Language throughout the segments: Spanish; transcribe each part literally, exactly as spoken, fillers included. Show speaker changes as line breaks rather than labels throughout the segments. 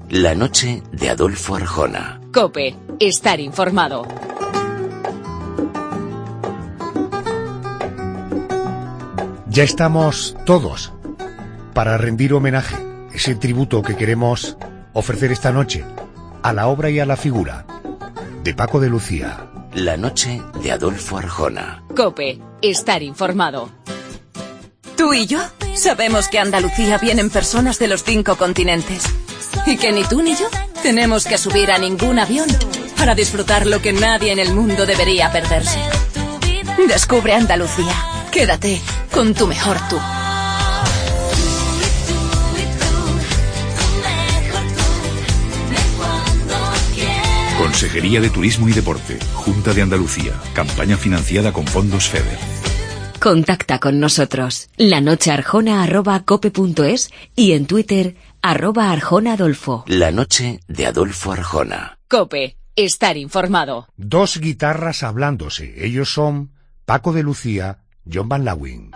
La noche de Adolfo Arjona.
COPE. Estar informado.
Ya estamos todos para rendir homenaje, ese tributo que queremos ofrecer esta noche a la obra y a la figura de Paco de Lucía.
La noche de Adolfo Arjona.
COPE. Estar informado.
Tú y yo sabemos que a Andalucía vienen personas de los cinco continentes y que ni tú ni yo tenemos que subir a ningún avión para disfrutar lo que nadie en el mundo debería perderse. Descubre Andalucía. Quédate con tu mejor tú.
Consejería de Turismo y Deporte, Junta de Andalucía, campaña financiada con fondos FEDER.
Contacta con nosotros. lanochearjona arroba cope punto es y en Twitter arroba Arjona Adolfo.
La noche de Adolfo Arjona.
COPE. Estar informado.
Dos guitarras hablándose. Ellos son Paco de Lucía, John Van Lawin.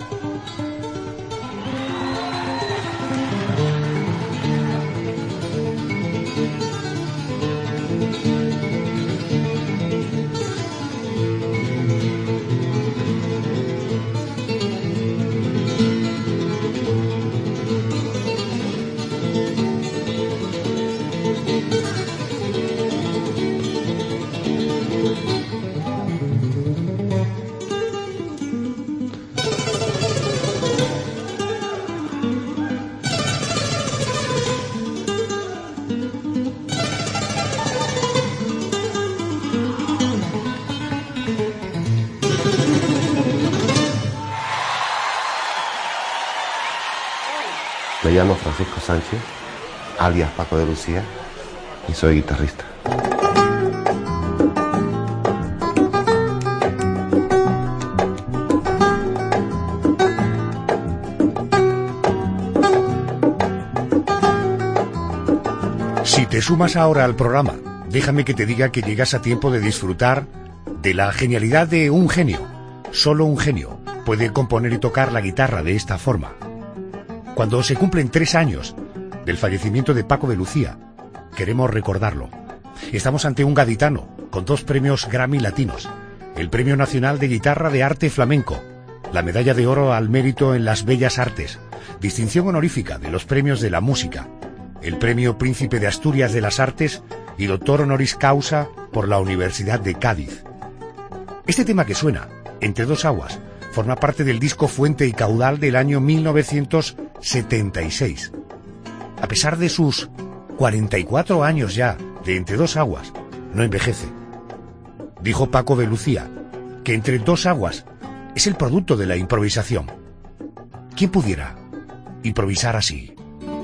Me llamo Francisco Sánchez, alias Paco de Lucía, y soy guitarrista.
Si te sumas ahora al programa, déjame que te diga que llegas a tiempo de disfrutar de la genialidad de un genio. Solo un genio puede componer y tocar la guitarra de esta forma. Cuando se cumplen tres años del fallecimiento de Paco de Lucía, queremos recordarlo. Estamos ante un gaditano con dos premios Grammy latinos, el Premio Nacional de Guitarra de Arte Flamenco, la Medalla de Oro al Mérito en las Bellas Artes, distinción honorífica de los Premios de la Música, el Premio Príncipe de Asturias de las Artes y Doctor Honoris Causa por la Universidad de Cádiz. Este tema que suena, Entre dos aguas, forma parte del disco Fuente y Caudal del año mil novecientos setenta y seis. A pesar de sus cuarenta y cuatro años ya de Entre dos aguas, no envejece. Dijo Paco de Lucía que Entre dos aguas es el producto de la improvisación. ¿Quién pudiera improvisar así?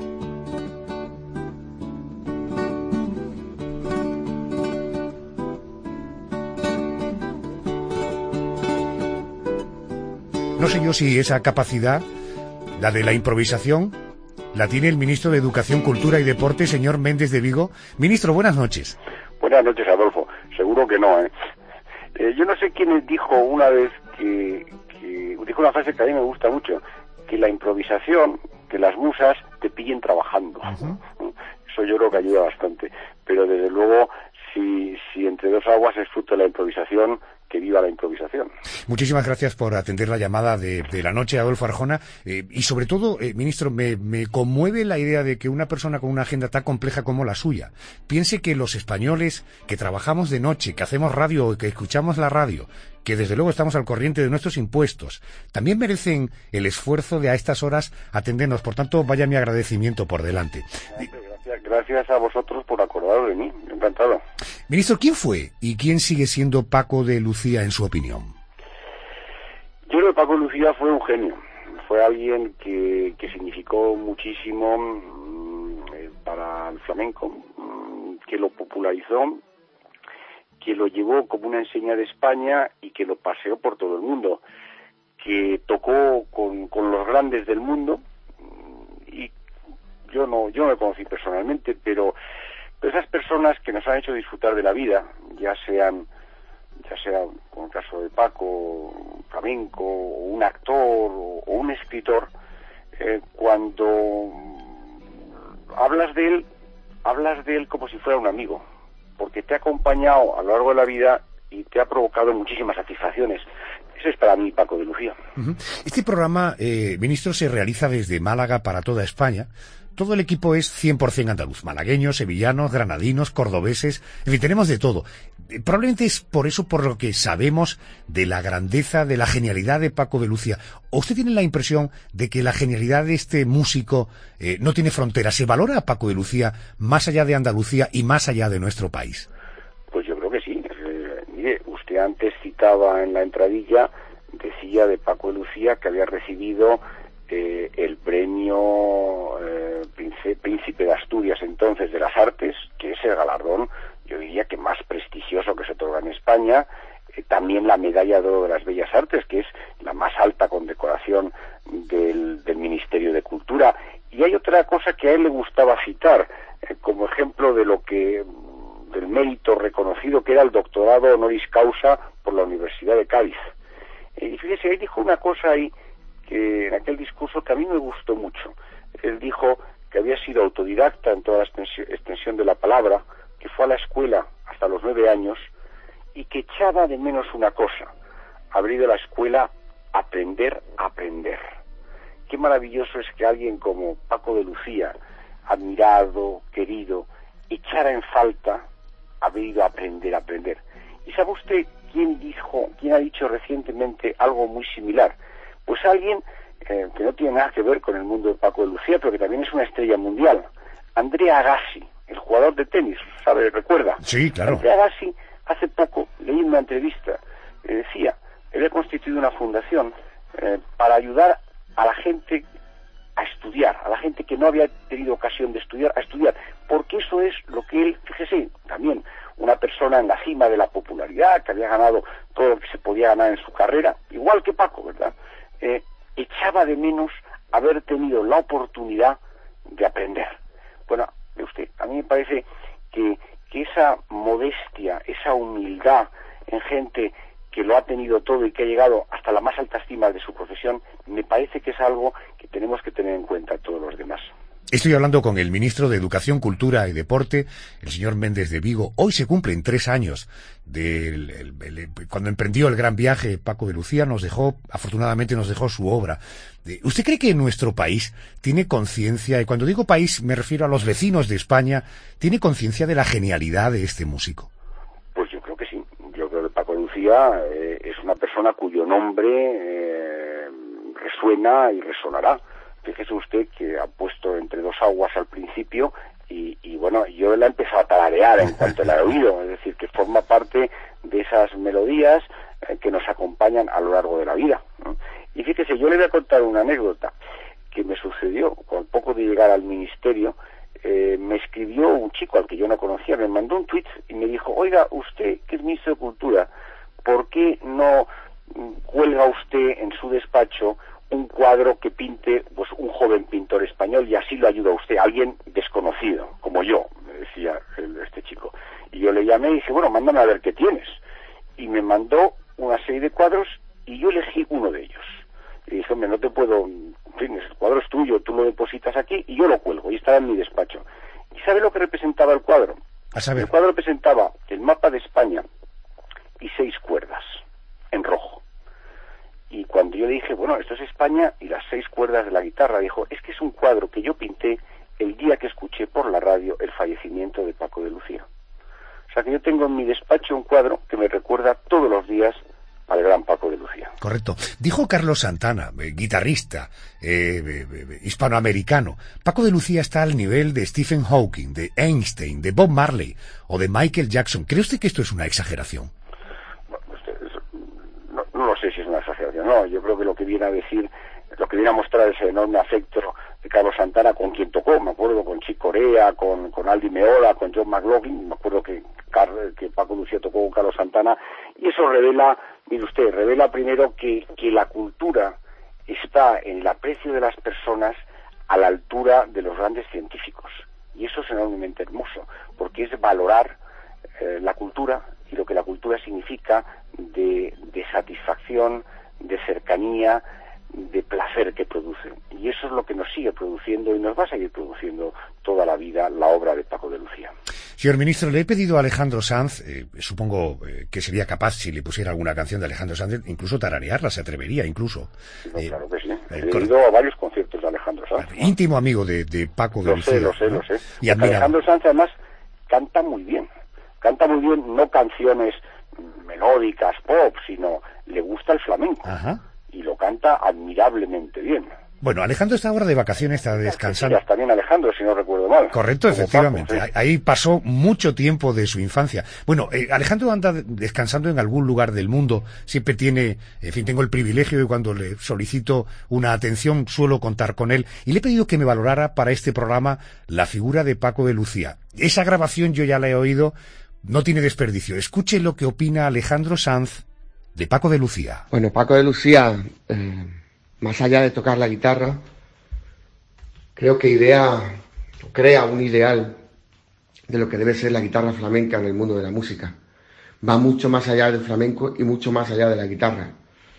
No sé yo si esa capacidad, la de la improvisación, la tiene el ministro de Educación, Cultura y Deporte, señor Méndez de Vigo. Ministro, buenas noches.
Buenas noches, Adolfo. Seguro que no, ¿eh? eh yo no sé quién dijo una vez que, que... Dijo una frase que a mí me gusta mucho, que la improvisación, que las musas te pillen trabajando. Uh-huh. Eso yo creo que ayuda bastante. Pero desde luego, si, si Entre dos aguas es fruto de la improvisación, que viva la improvisación.
Muchísimas gracias por atender la llamada de, de la noche, Adolfo Arjona. Eh, y sobre todo, eh, ministro, me, me conmueve la idea de que una persona con una agenda tan compleja como la suya piense que los españoles que trabajamos de noche, que hacemos radio, que escuchamos la radio, que desde luego estamos al corriente de nuestros impuestos, también merecen el esfuerzo de a estas horas atendernos. Por tanto, vaya mi agradecimiento por delante.
Gracias, gracias a vosotros por acordaros de mí. Encantado.
Ministro, ¿quién fue y quién sigue siendo Paco de Lucía en su opinión?
Yo creo que Paco de Lucía fue un genio. Fue alguien que, que significó muchísimo mmm, para el flamenco, mmm, que lo popularizó, que lo llevó como una enseña de España y que lo paseó por todo el mundo, que tocó con, con los grandes del mundo. Y yo no yo no me conocí personalmente, pero, pero esas personas que nos han hecho disfrutar de la vida, ya sean ya sea como el caso de Paco, un flamenco, o un actor o, o un escritor, eh, cuando hablas de él hablas de él como si fuera un amigo, porque te ha acompañado a lo largo de la vida y te ha provocado muchísimas satisfacciones. Eso es para mí Paco de Lucía.
Uh-huh. Este programa, eh, ministro, se realiza desde Málaga para toda España. Todo el equipo es cien por cien andaluz, malagueños, sevillanos, granadinos, cordobeses, en fin, tenemos de todo. Eh, probablemente es por eso por lo que sabemos de la grandeza, de la genialidad de Paco de Lucía. ¿O usted tiene la impresión de que la genialidad de este músico eh, no tiene fronteras? ¿Se valora a Paco de Lucía más allá de Andalucía y más allá de nuestro país?
Pues yo creo que sí. Eh, mire, usted antes citaba en la entradilla, decía de Paco de Lucía que había recibido eh, el premio eh, príncipe, príncipe de Asturias entonces de las artes, que es el galardón, yo diría que más prestigioso que se otorga en España, eh, también la medalla de oro de las bellas artes, que es la más alta condecoración del, del Ministerio de Cultura. Y hay otra cosa que a él le gustaba citar, eh, como ejemplo de lo que del mérito reconocido, que era el doctorado honoris causa por la Universidad de Cádiz. Eh, y fíjese, él dijo una cosa ahí, que en aquel discurso que a mí me gustó mucho. Él dijo que había sido autodidacta en toda la extensión de la palabra, que fue a la escuela hasta los nueve años y que echaba de menos una cosa: haber ido a la escuela a aprender a aprender. Qué maravilloso es que alguien como Paco de Lucía, admirado, querido, echara en falta haber ido a aprender a aprender. ¿Y sabe usted quién dijo, quién ha dicho recientemente algo muy similar? Pues alguien eh, que no tiene nada que ver con el mundo de Paco de Lucía, pero que también es una estrella mundial. Andrea Agassi, el jugador de tenis, ¿sabe? ¿Recuerda?
Sí, claro.
Andrea Agassi, hace poco, leí una entrevista, eh, decía, él ha constituido una fundación eh, para ayudar a la gente a estudiar, a la gente que no había tenido ocasión de estudiar, a estudiar, porque eso es lo que él, fíjese, también una persona en la cima de la popularidad, que había ganado todo lo que se podía ganar en su carrera, igual que Paco, ¿verdad? Eh, echaba de menos haber tenido la oportunidad de aprender. Bueno, de usted, a mí me parece que, que esa modestia, esa humildad en gente que lo ha tenido todo y que ha llegado hasta la más alta estima de su profesión, me parece que es algo que tenemos que tener en cuenta todos los demás.
Estoy hablando con el ministro de Educación, Cultura y Deporte, el señor Méndez de Vigo. Hoy se cumplen tres años del el, el, cuando emprendió el gran viaje. Paco de Lucía nos dejó, afortunadamente nos dejó su obra. ¿Usted cree que nuestro país tiene conciencia, y cuando digo país me refiero a los vecinos de España, tiene conciencia de la genialidad de este músico?
Pues yo creo que sí. Yo creo que Paco de Lucía eh, es una persona cuyo nombre eh, resuena y resonará. Fíjese usted que ha puesto entre dos aguas al principio y, y bueno, yo la he empezado a tararear en cuanto la he oído, es decir, que forma parte de esas melodías eh, que nos acompañan a lo largo de la vida, ¿no? Y fíjese, yo le voy a contar una anécdota que me sucedió con poco de llegar al ministerio. Eh, me escribió un chico al que yo no conocía, me mandó un tweet y me dijo: oiga, usted que es ministro de Cultura, ¿por qué no cuelga usted en su despacho un cuadro que pinte pues un joven pintor español y así lo ayuda a usted, alguien desconocido, como yo, me decía el, este chico? Y yo le llamé y dije, bueno, mándame a ver qué tienes. Y me mandó una serie de cuadros y yo elegí uno de ellos. Y dije, hombre, no te puedo, en fin, el cuadro es tuyo, tú lo depositas aquí y yo lo cuelgo, y estaba en mi despacho. ¿Y sabe lo que representaba el cuadro?
A saber.
El cuadro representaba el mapa de España y seis cuerdas, en rojo. Y cuando yo dije, bueno, esto es España y las seis cuerdas de la guitarra, dijo, es que es un cuadro que yo pinté el día que escuché por la radio el fallecimiento de Paco de Lucía. O sea que yo tengo en mi despacho un cuadro que me recuerda todos los días al gran Paco de Lucía.
Correcto. Dijo Carlos Santana, eh, guitarrista, eh, eh, hispanoamericano, Paco de Lucía está al nivel de Stephen Hawking, de Einstein, de Bob Marley o de Michael Jackson. ¿Cree usted que esto es una exageración?
No, no lo sé si es una exageración, no, yo creo que lo que viene a decir, lo que viene a mostrar es el enorme afecto de Carlos Santana con quien tocó, me acuerdo con Chick Corea, con, con Aldi Meola, con John McLaughlin, me acuerdo que, Car, que Paco Lucía tocó con Carlos Santana, y eso revela, mire usted, revela primero que, que la cultura está en el aprecio de las personas a la altura de los grandes científicos, y eso es enormemente hermoso, porque es valorar eh, la cultura y lo que la cultura significa de, de satisfacción, de cercanía, de placer que produce. Y eso es lo que nos sigue produciendo y nos va a seguir produciendo toda la vida la obra de Paco de Lucía.
Señor ministro, le he pedido a Alejandro Sanz, eh, supongo eh, que sería capaz, si le pusiera alguna canción de Alejandro Sanz, incluso tararearla, se atrevería incluso.
No,
eh,
claro que sí. He
eh,
ido a varios conciertos de Alejandro Sanz.
Íntimo amigo de, de Paco de
Lo
Lucía.
sé, lo sé,
¿no?
lo sé.
Y admirado.
Alejandro Sanz además canta muy bien. Canta muy bien, no canciones melódicas, pop, sino le gusta el flamenco.
Ajá.
Y lo canta admirablemente bien.
Bueno, Alejandro está ahora de vacaciones, está descansando.
Sí, también Alejandro, si no recuerdo mal.
Correcto,
Como
efectivamente.
Paco, sí.
Ahí pasó mucho tiempo de su infancia. Bueno, eh, Alejandro anda descansando en algún lugar del mundo. Siempre tiene, en fin, tengo el privilegio de cuando le solicito una atención suelo contar con él. Y le he pedido que me valorara para este programa la figura de Paco de Lucía. Esa grabación yo ya la he oído, no tiene desperdicio. Escuche lo que opina Alejandro Sanz de Paco de Lucía.
Bueno, Paco de Lucía... Eh... más allá de tocar la guitarra, creo que idea, crea un ideal de lo que debe ser la guitarra flamenca en el mundo de la música. Va mucho más allá del flamenco y mucho más allá de la guitarra.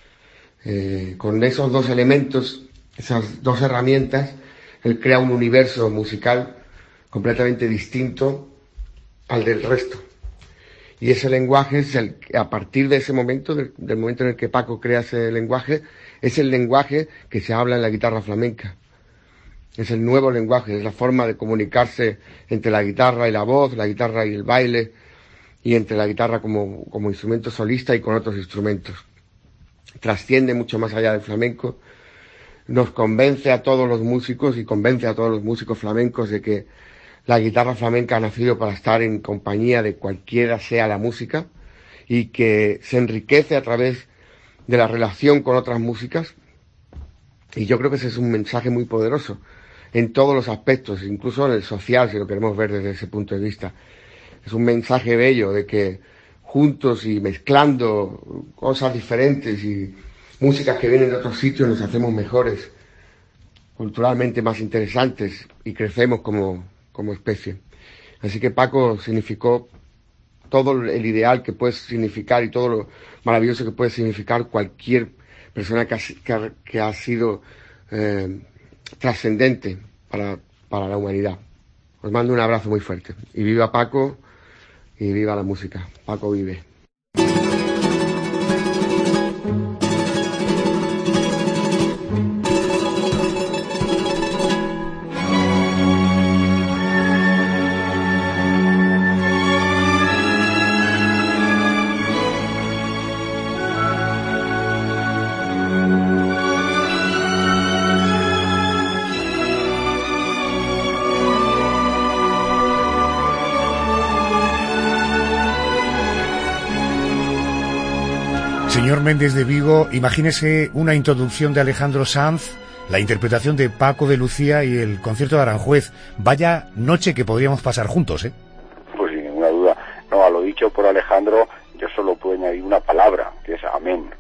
Eh, con esos dos elementos, esas dos herramientas, él crea un universo musical completamente distinto al del resto. Y ese lenguaje es el que, a partir de ese momento, del, del momento en el que Paco crea ese lenguaje, es el lenguaje que se habla en la guitarra flamenca. Es el nuevo lenguaje, es la forma de comunicarse entre la guitarra y la voz, la guitarra y el baile, y entre la guitarra como, como instrumento solista y con otros instrumentos. Trasciende mucho más allá del flamenco, nos convence a todos los músicos y convence a todos los músicos flamencos de que la guitarra flamenca ha nacido para estar en compañía de cualquiera sea la música y que se enriquece a través de la relación con otras músicas, y yo creo que ese es un mensaje muy poderoso en todos los aspectos, incluso en el social, si lo queremos ver desde ese punto de vista. Es un mensaje bello de que juntos y mezclando cosas diferentes y músicas que vienen de otros sitios nos hacemos mejores, culturalmente más interesantes y crecemos como, como especie. Así que Paco significó todo el ideal que puede significar y todo lo maravilloso que puede significar cualquier persona que ha, que ha, que ha sido eh, trascendente para, para la humanidad. Os mando un abrazo muy fuerte. Y viva Paco y viva la música. Paco vive.
Señor Méndez de Vigo, imagínese una introducción de Alejandro Sanz, la interpretación de Paco de Lucía y el concierto de Aranjuez. Vaya noche que podríamos pasar juntos, ¿eh?
Pues sin ninguna duda. No, a lo dicho por Alejandro, yo solo puedo añadir una palabra, que es amén.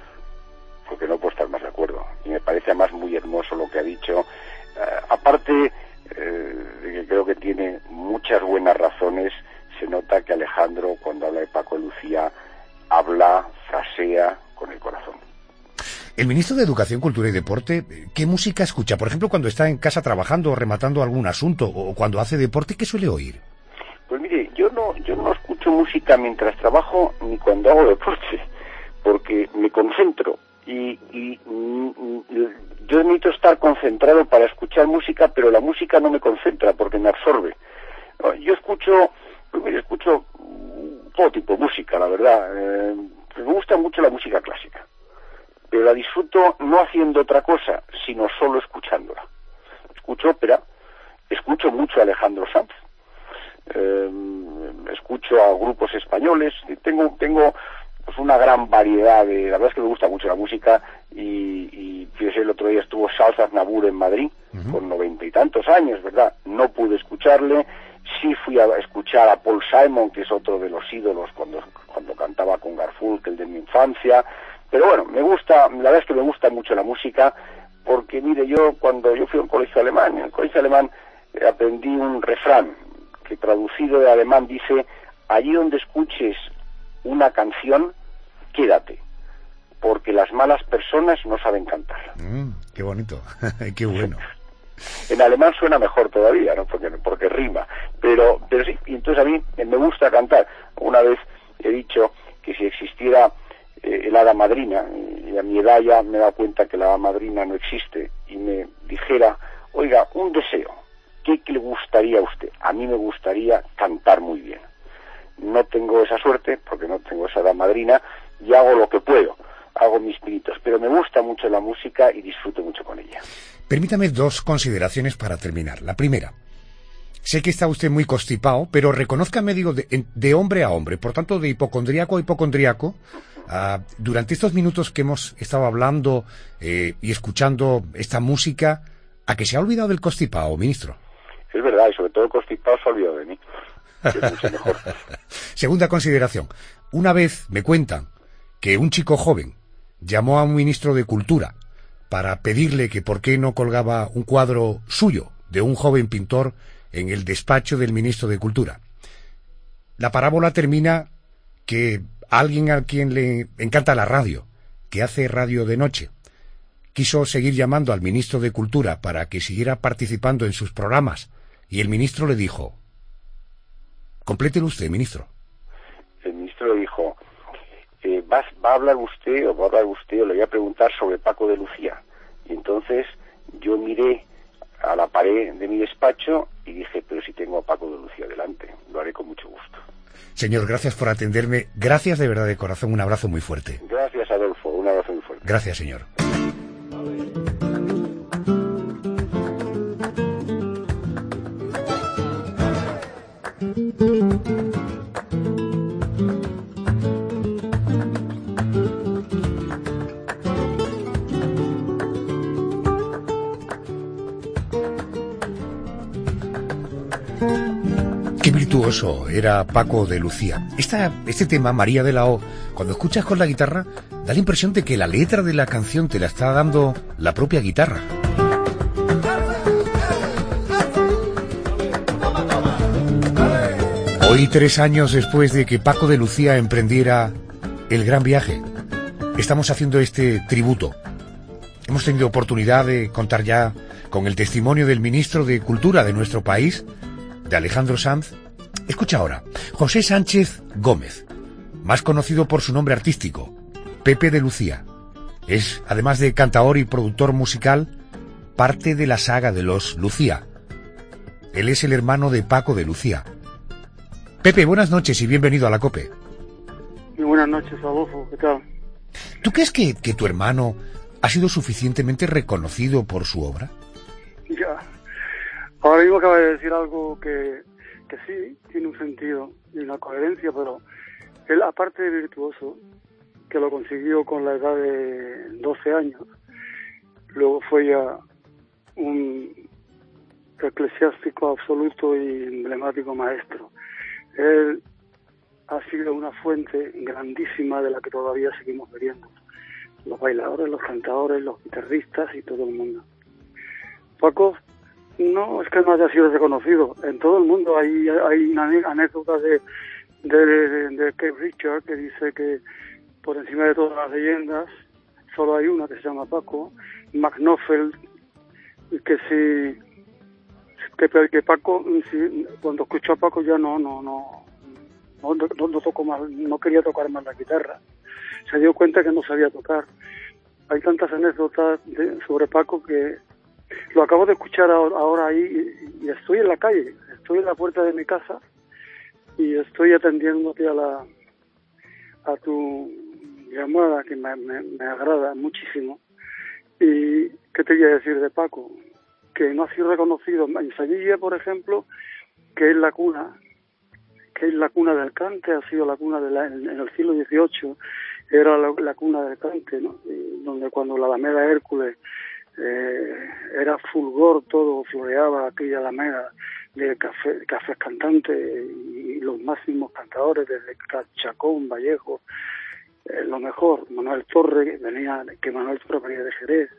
Porque no puedo estar más de acuerdo. Y me parece además muy hermoso lo que ha dicho. Uh, aparte eh, de que creo que tiene muchas buenas razones, se nota que Alejandro, cuando habla de Paco de Lucía, habla, frasea con el corazón.
El ministro de Educación, Cultura y Deporte, ¿qué música escucha? Por ejemplo, cuando está en casa trabajando o rematando algún asunto, o cuando hace deporte, ¿qué suele oír?
Pues mire, yo no, yo no escucho música mientras trabajo ni cuando hago deporte, porque me concentro y, y, y yo necesito estar concentrado para escuchar música, pero la música no me concentra porque me absorbe. Yo escucho, pues mire, escucho todo tipo de música, la verdad. Eh, me gusta mucho la música clásica, pero la disfruto no haciendo otra cosa, sino solo escuchándola. Escucho ópera, escucho mucho a Alejandro Sanz, eh, escucho a grupos españoles, tengo tengo pues una gran variedad de... La verdad es que me gusta mucho la música y, y fíjese, el otro día estuvo Charles Aznavour en Madrid, uh-huh. con noventa y tantos años, ¿verdad? No pude escucharle. Sí fui a escuchar a Paul Simon, que es otro de los ídolos cuando, cuando cantaba con Garfunkel de mi infancia. Pero bueno, me gusta, la verdad es que me gusta mucho la música, porque mire, yo cuando yo fui a un colegio alemán, en el colegio alemán eh, aprendí un refrán, que traducido de alemán dice: allí donde escuches una canción, quédate, porque las malas personas no saben cantar.
Mm, qué bonito, qué bueno.
En alemán suena mejor todavía, ¿no? Porque, porque rima. Pero, pero sí, y entonces a mí me gusta cantar. Una vez he dicho que si existiera eh, el hada madrina, y a mi edad ya me he dado cuenta que la hada madrina no existe, y me dijera, oiga, un deseo, ¿qué, qué le gustaría a usted? A mí me gustaría cantar muy bien. No tengo esa suerte, porque no tengo esa hada madrina, y hago lo que puedo, hago mis pinitos, pero me gusta mucho la música y disfruto mucho con ella.
Permítame dos consideraciones para terminar. La primera, sé que está usted muy constipado, pero reconózcame, digo, de, de hombre a hombre, por tanto, de hipocondríaco a hipocondríaco, uh, durante estos minutos que hemos estado hablando eh, y escuchando esta música, ¿a que se ha olvidado del constipado, ministro?
Es verdad, y sobre todo el constipado se ha olvidado de mí, que es mucho mejor.
Segunda consideración, una vez me cuentan que un chico joven llamó a un ministro de Cultura para pedirle que por qué no colgaba un cuadro suyo de un joven pintor en el despacho del ministro de Cultura. La parábola termina que alguien a quien le encanta la radio, que hace radio de noche, quiso seguir llamando al ministro de Cultura para que siguiera participando en sus programas, y el ministro le dijo, complételo usted, ministro.
El ministro le dijo, eh, ¿va, ¿va a hablar usted o va a hablar usted o le voy a preguntar sobre Paco de Lucía? Y entonces yo miré a la pared de mi despacho y dije, pero si tengo a Paco de Lucía delante, lo haré con mucho gusto.
Señor, gracias por atenderme, gracias de verdad de corazón, un abrazo muy fuerte.
Gracias, Adolfo, un abrazo muy fuerte.
Gracias, señor. Qué virtuoso era Paco de Lucía. Esta, este tema, María de la O, cuando escuchas con la guitarra, da la impresión de que la letra de la canción te la está dando la propia guitarra. Hoy, tres años después de que Paco de Lucía emprendiera el gran viaje, estamos haciendo este tributo. Hemos tenido oportunidad de contar ya con el testimonio del ministro de Cultura de nuestro país, de Alejandro Sanz. Escucha ahora, José Sánchez Gómez, más conocido por su nombre artístico, Pepe de Lucía. Es, además de cantaor y productor musical, parte de la saga de los Lucía. Él es el hermano de Paco de Lucía. Pepe, buenas noches y bienvenido a la COPE.
Muy buenas noches, Adolfo, ¿qué tal?
¿Tú crees que, que tu hermano ha sido suficientemente reconocido por su obra?
Ya. Ahora mismo acaba de decir algo que, que sí, tiene un sentido y una coherencia, pero él, aparte de virtuoso, que lo consiguió con la edad de doce años, luego fue ya un eclesiástico absoluto y emblemático maestro. Él ha sido una fuente grandísima de la que todavía seguimos bebiendo. Los bailadores, los cantadores, los guitarristas y todo el mundo. Paco no es que no haya sido reconocido. En todo el mundo hay, hay una anécdota de, de, de, de Keith Richards que dice que por encima de todas las leyendas solo hay una que se llama Paco. McNoffel, que si que, que Paco, si, cuando escuchó a Paco ya no no no no, no, no tocó más, no quería tocar más la guitarra. Se dio cuenta que no sabía tocar. Hay tantas anécdotas de, sobre Paco que lo acabo de escuchar ahora, ahora ahí y, y estoy en la calle, estoy en la puerta de mi casa y estoy atendiéndote a la a tu llamada que me, me, me agrada muchísimo. Y ¿qué te voy a decir de Paco? Que no ha sido reconocido en Sevilla, por ejemplo, que es la cuna, que es la cuna del cante, ha sido la cuna de la, en, en el siglo dieciocho era la, la cuna del cante, ¿no? Y donde cuando la Alameda Hércules Eh, era fulgor, todo floreaba aquella alameda de café, cafés cantantes y los máximos cantadores desde Chacón, Vallejo, eh, lo mejor, Manuel Torre, venía, que Manuel Torre venía de Jerez,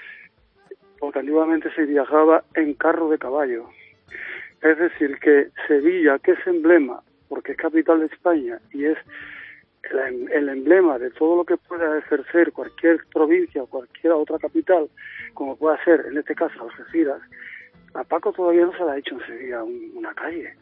porque antiguamente se viajaba en carro de caballo. Es decir, que Sevilla, que es emblema, porque es capital de España y es el, el emblema de todo lo que pueda ejercer cualquier provincia o cualquier otra capital, como pueda ser, en este caso, Algeciras, a Paco todavía no se le ha hecho en Sevilla un, una calle,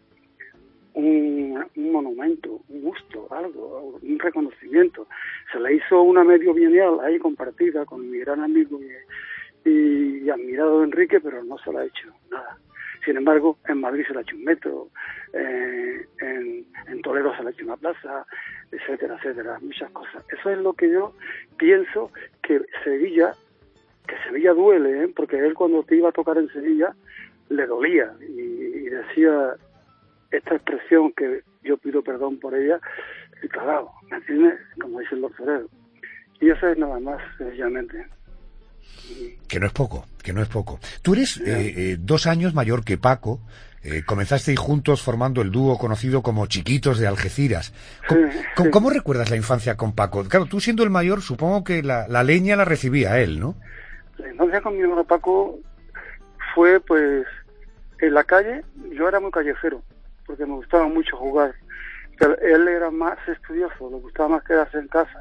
un, un monumento, un gusto, algo, un reconocimiento. Se le hizo una medio bienal ahí compartida con mi gran amigo y, y, y admirado Enrique, pero no se le ha hecho nada. Sin embargo, en Madrid se le ha hecho un metro, eh, en, en Toledo se le ha hecho una plaza, etcétera, etcétera, muchas cosas. Eso es lo que yo pienso que Sevilla, que Sevilla duele, ¿eh? Porque él cuando te iba a tocar en Sevilla le dolía y, y decía esta expresión que yo pido perdón por ella, y cagado, ¿me entiendes? Como dicen los toreros. Y eso es nada más, sencillamente.
Que no es poco, que no es poco. Tú eres eh, eh, dos años mayor que Paco, eh, comenzasteis juntos formando el dúo conocido como Chiquitos de Algeciras. ¿Cómo,
sí,
¿cómo,
sí.
¿Cómo recuerdas la infancia con Paco? Claro, tú siendo el mayor, supongo que la, la leña la recibía él, ¿no?
La infancia con mi hermano Paco fue, pues, en la calle. Yo era muy callejero, porque me gustaba mucho jugar. Pero él era más estudioso, le gustaba más quedarse en casa.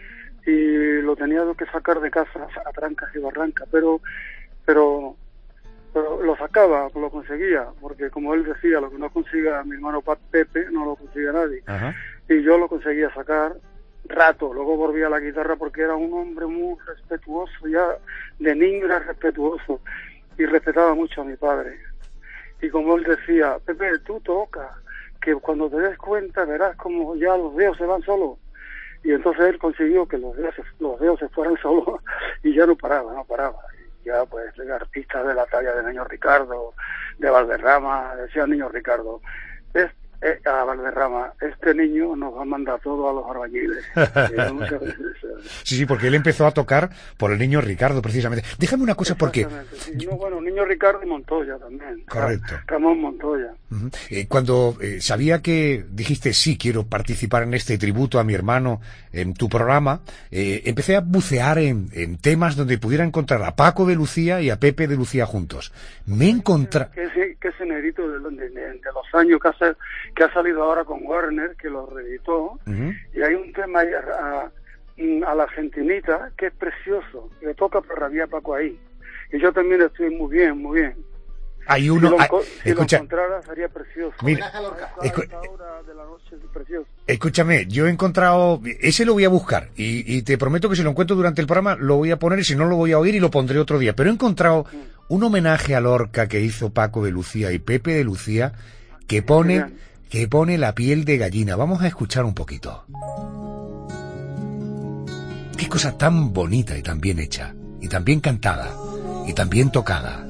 Y lo tenía que sacar de casa a trancas y barrancas, pero, pero, pero lo sacaba, lo conseguía, porque como él decía, lo que no consiga mi hermano Pepe, no lo consigue nadie.
Ajá.
Y yo lo conseguía sacar rato, luego volvía a la guitarra porque era un hombre muy respetuoso, ya de niño era respetuoso y respetaba mucho a mi padre. Y como él decía, Pepe, tú toca, que cuando te des cuenta verás como ya los dedos se van solos. Y entonces él consiguió que los dedos, los dedos se fueran solos y ya no paraba, no paraba. Y ya pues artistas de la talla de Niño Ricardo, de Valderrama, decía Niño Ricardo, es, eh, a Valderrama, este niño nos va a mandar todo a los albañiles.
Sí, sí, porque él empezó a tocar por el Niño Ricardo, precisamente. Déjame una cosa, porque...
Sí. No, bueno, Niño Ricardo y Montoya también.
Correcto.
Ramón Montoya.
Uh-huh. Eh, cuando eh, sabía que dijiste, sí, quiero participar en este tributo a mi hermano en tu programa, eh, empecé a bucear en, en temas donde pudiera encontrar a Paco de Lucía y a Pepe de Lucía juntos. Me encontré...
Que ese, que ese negrito de, de, de, de los años que hace, que ha salido ahora con Warner, que lo reeditó, uh-huh. Y hay un tema ahí a, a la argentinita que es precioso, le toca por rabia Paco ahí. Y yo también estoy muy bien, muy bien.
Hay uno...
Si, lo,
hay,
si
escucha,
lo encontrara sería precioso.
Mira,
escu de la noche es precioso.
Escúchame, yo he encontrado... Ese lo voy a buscar y, y te prometo que si lo encuentro durante el programa lo voy a poner y si no lo voy a oír y lo pondré otro día. Pero he encontrado mm. un homenaje a Lorca que hizo Paco de Lucía y Pepe de Lucía que pone, que pone la piel de gallina. Vamos a escuchar un poquito. Qué cosa tan bonita y tan bien hecha, y tan bien cantada, y tan bien tocada.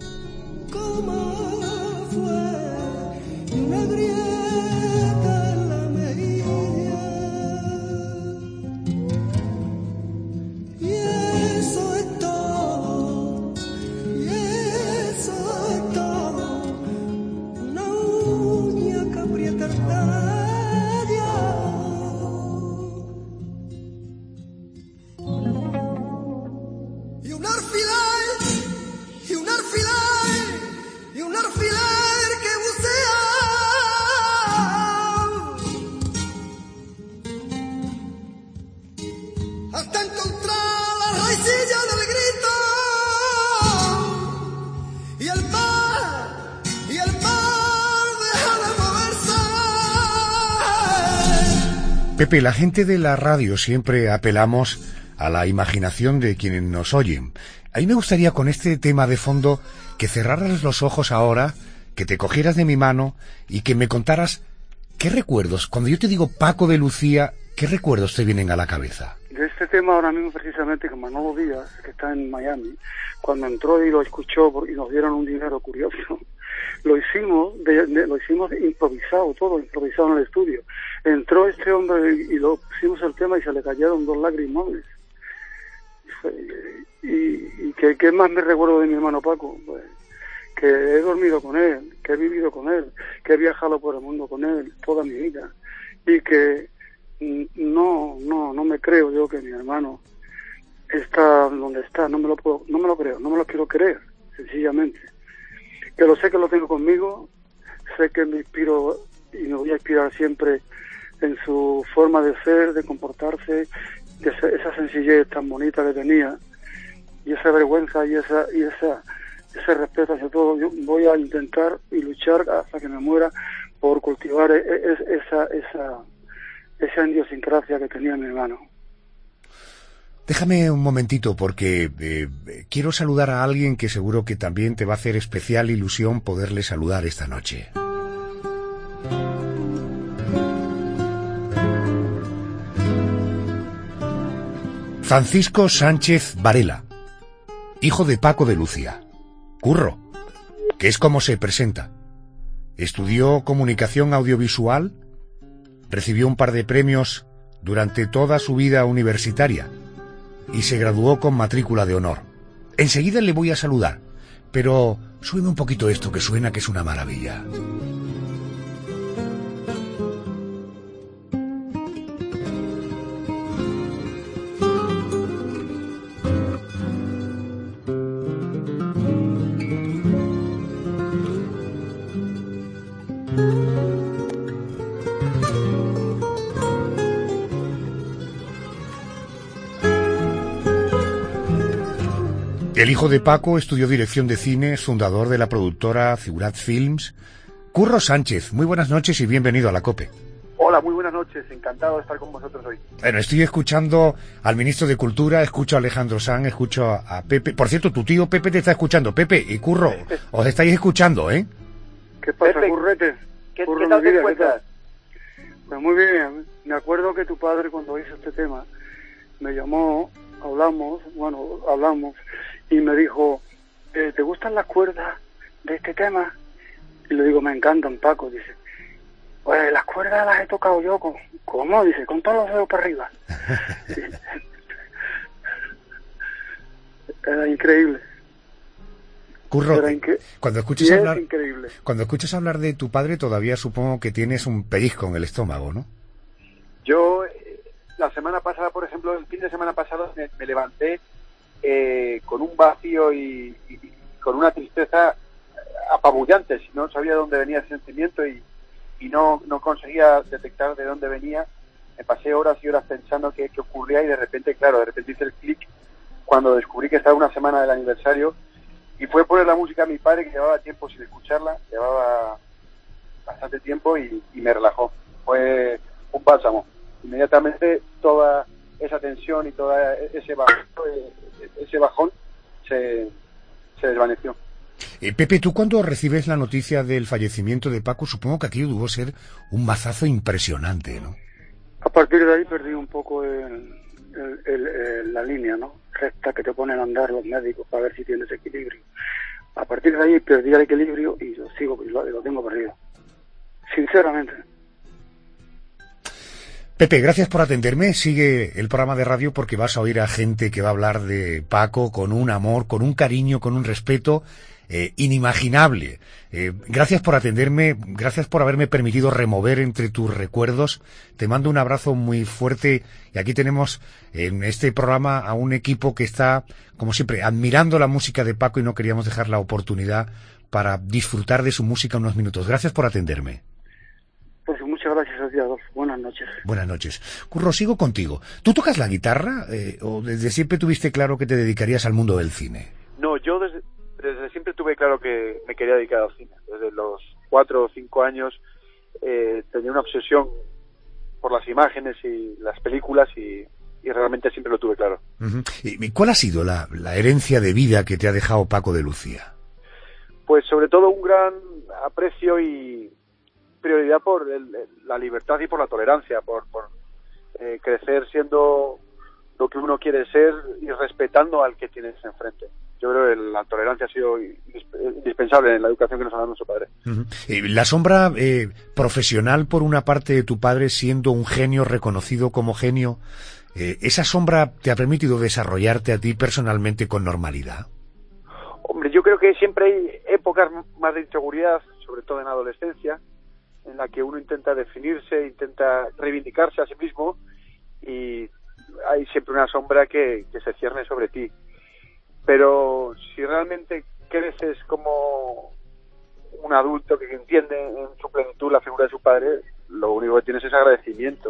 Pepe, la gente de la radio siempre apelamos a la imaginación de quienes nos oyen. A mí me gustaría con este tema de fondo que cerraras los ojos ahora, que te cogieras de mi mano y que me contaras qué recuerdos, cuando yo te digo Paco de Lucía, ¿qué recuerdos te vienen a la cabeza?
De este tema ahora mismo precisamente con Manolo Díaz, que está en Miami, cuando entró y lo escuchó y nos dieron un dinero curioso, lo hicimos de, de, lo hicimos improvisado, todo improvisado en el estudio. Entró este hombre y, y lo pusimos el tema y se le cayeron dos lagrimones. Y, y, y que, ¿qué más me recuerdo de mi hermano Paco? Pues, que he dormido con él, que he vivido con él, que he viajado por el mundo con él toda mi vida y que no, no, no me creo yo que mi hermano está donde está, no me lo puedo, no me lo creo, no me lo quiero creer, sencillamente. Que lo sé que lo tengo conmigo, sé que me inspiro y me voy a inspirar siempre en su forma de ser, de comportarse, de esa, esa sencillez tan bonita que tenía, y esa vergüenza y esa y esa ese respeto hacia todo. Yo voy a intentar y luchar hasta que me muera por cultivar e, e, esa esa esa idiosincrasia que tenía mi hermano.
Déjame un momentito porque eh, quiero saludar a alguien que seguro que también te va a hacer especial ilusión poderle saludar esta noche. Francisco Sánchez Varela, hijo de Paco de Lucía. Curro, que es como se presenta. Estudió comunicación audiovisual, recibió un par de premios durante toda su vida universitaria y se graduó con matrícula de honor. Enseguida le voy a saludar, pero súbeme un poquito esto, que suena que es una maravilla. El hijo de Paco estudió dirección de cine, es fundador de la productora Ciutat Films. Curro Sánchez, muy buenas noches y bienvenido a la COPE.
Hola, muy buenas noches, encantado de estar con vosotros hoy.
Bueno, estoy escuchando al ministro de Cultura, escucho a Alejandro Sanz, escucho a, a Pepe. Por cierto, tu tío Pepe te está escuchando. Pepe y Curro, os estáis escuchando, ¿eh?
¿Qué pasa,
Pepe,
Currete?
¿Qué,
Curro,
¿qué tal
mi vida,
te encuentras?
Pues muy bien, me acuerdo que tu padre cuando hizo este tema me llamó, hablamos, bueno, hablamos, y me dijo, eh, ¿te gustan las cuerdas de este tema? Y le digo, me encantan, Paco. Dice, pues las cuerdas las he tocado yo. Con, ¿cómo? Dice, con todos los dedos para arriba. Era increíble.
Curro,
Era incre...
cuando escuchas
y
hablar,
es increíble.
cuando escuchas hablar de tu padre, todavía supongo que tienes un pellizco en el estómago, ¿no?
Yo, eh, la semana pasada, por ejemplo, el fin de semana pasado me, me levanté eh, con un vacío y, y, y con una tristeza apabullante. No sabía de dónde venía ese sentimiento y, y no, no conseguía detectar de dónde venía. Me pasé horas y horas pensando qué, qué ocurría y de repente, claro, de repente hice el clic cuando descubrí que estaba una semana del aniversario y fue poner la música a mi padre, que llevaba tiempo sin escucharla, llevaba bastante tiempo y, y me relajó. Fue un bálsamo. Inmediatamente toda esa tensión y todo ese bajón, ese bajón se, se desvaneció.
Eh, Pepe, tú cuando recibes la noticia del fallecimiento de Paco, supongo que aquello tuvo que ser un mazazo impresionante, ¿no?
A partir de ahí perdí un poco el, el, el, el, la línea, ¿no? Recta que te ponen a andar los médicos para ver si tienes equilibrio. A partir de ahí perdí el equilibrio y lo sigo, lo, lo tengo perdido. Sinceramente.
Pepe, gracias por atenderme. Sigue el programa de radio porque vas a oír a gente que va a hablar de Paco con un amor, con un cariño, con un respeto eh, inimaginable. Eh, gracias por atenderme, gracias por haberme permitido remover entre tus recuerdos. Te mando un abrazo muy fuerte y aquí tenemos en este programa a un equipo que está, como siempre, admirando la música de Paco y no queríamos dejar la oportunidad para disfrutar de su música unos minutos. Gracias por atenderme.
Pues muchas gracias a ti, Adolfo. Buenas noches.
Buenas noches. Curro, sigo contigo. ¿Tú tocas la guitarra eh, o desde siempre tuviste claro que te dedicarías al mundo del cine?
No, yo desde, desde siempre tuve claro que me quería dedicar al cine. Desde los cuatro o cinco años eh, tenía una obsesión por las imágenes y las películas y, y realmente siempre lo tuve claro.
Uh-huh. ¿Y cuál ha sido la, la herencia de vida que te ha dejado Paco de Lucía?
Pues sobre todo un gran aprecio y prioridad por el, la libertad y por la tolerancia, por, por eh, crecer siendo lo que uno quiere ser y respetando al que tienes enfrente. Yo creo que la tolerancia ha sido indispensable en la educación que nos ha dado nuestro padre.
Uh-huh. La sombra eh, profesional por una parte de tu padre siendo un genio reconocido como genio, eh, ¿esa sombra te ha permitido desarrollarte a ti personalmente con normalidad?
Hombre, yo creo que siempre hay épocas más de inseguridad, sobre todo en la adolescencia, en la que uno intenta definirse, intenta reivindicarse a sí mismo y hay siempre una sombra que, que se cierne sobre ti. Pero si realmente creces como un adulto que entiende en su plenitud la figura de su padre, lo único que tienes es agradecimiento.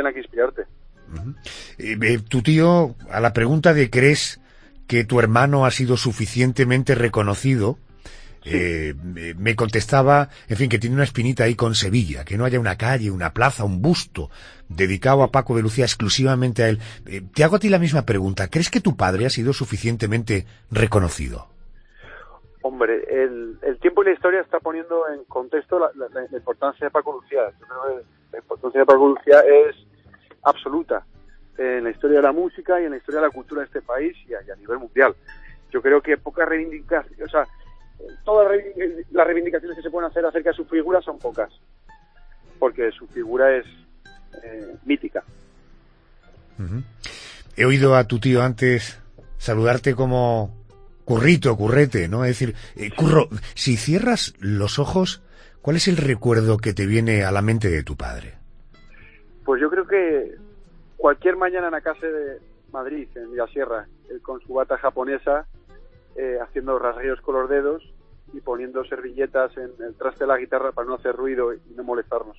tenga que inspirarte.
Uh-huh. eh, eh, tu tío, a la pregunta de ¿crees que tu hermano ha sido suficientemente reconocido? Sí. Eh, me contestaba, en fin, que tiene una espinita ahí con Sevilla, que no haya una calle, una plaza, un busto dedicado a Paco de Lucía exclusivamente a él. Eh, te hago a ti la misma pregunta. ¿Crees que tu padre ha sido suficientemente reconocido?
Hombre, el, el tiempo y la historia está poniendo en contexto la, la, la importancia de Paco Lucía. Yo creo que la importancia de Paco Lucía es absoluta en la historia de la música y en la historia de la cultura de este país y a, y a nivel mundial. Yo creo que pocas reivindicaciones, o sea, todas las reivindicaciones que se pueden hacer acerca de su figura son pocas, porque su figura es eh, mítica.
Uh-huh. He oído a tu tío antes saludarte como currito, currete, ¿no? Es decir, eh, curro, si cierras los ojos, ¿cuál es el recuerdo que te viene a la mente de tu padre?
Pues yo creo que cualquier mañana en la casa de Madrid, en Villasierra, él con su bata japonesa, eh, haciendo rasgueos con los dedos y poniendo servilletas en el traste de la guitarra para no hacer ruido y no molestarnos.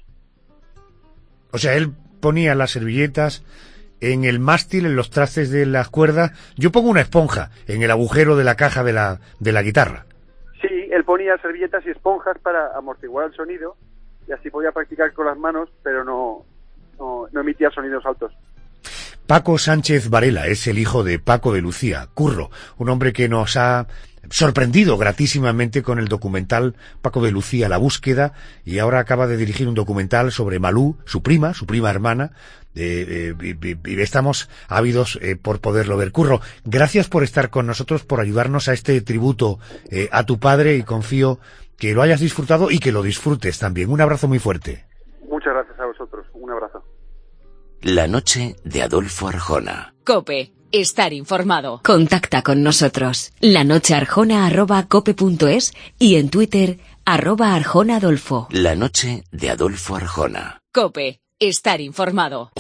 O sea, él ponía las servilletas en el mástil, en los trastes de las cuerdas. Yo pongo una esponja en el agujero de la caja de la, de la guitarra.
Sí, él ponía servilletas y esponjas para amortiguar el sonido y así podía practicar con las manos, pero no, no, no emitía sonidos altos.
Paco Sánchez Varela es el hijo de Paco de Lucía, Curro, un hombre que nos ha sorprendido gratísimamente con el documental Paco de Lucía, La búsqueda, y ahora acaba de dirigir un documental sobre Malú, su prima, su prima hermana, eh, eh, y, y estamos ávidos eh, por poderlo ver. Curro, gracias por estar con nosotros, por ayudarnos a este tributo eh, a tu padre, y confío que lo hayas disfrutado y que lo disfrutes también. Un abrazo muy fuerte.
Muchas gracias a vosotros, un abrazo.
La noche de Adolfo Arjona.
COPE. Estar informado. Contacta con nosotros. lanochearjona arroba cope punto es y en Twitter arroba Arjona Adolfo.
La noche de Adolfo Arjona.
COPE. Estar informado.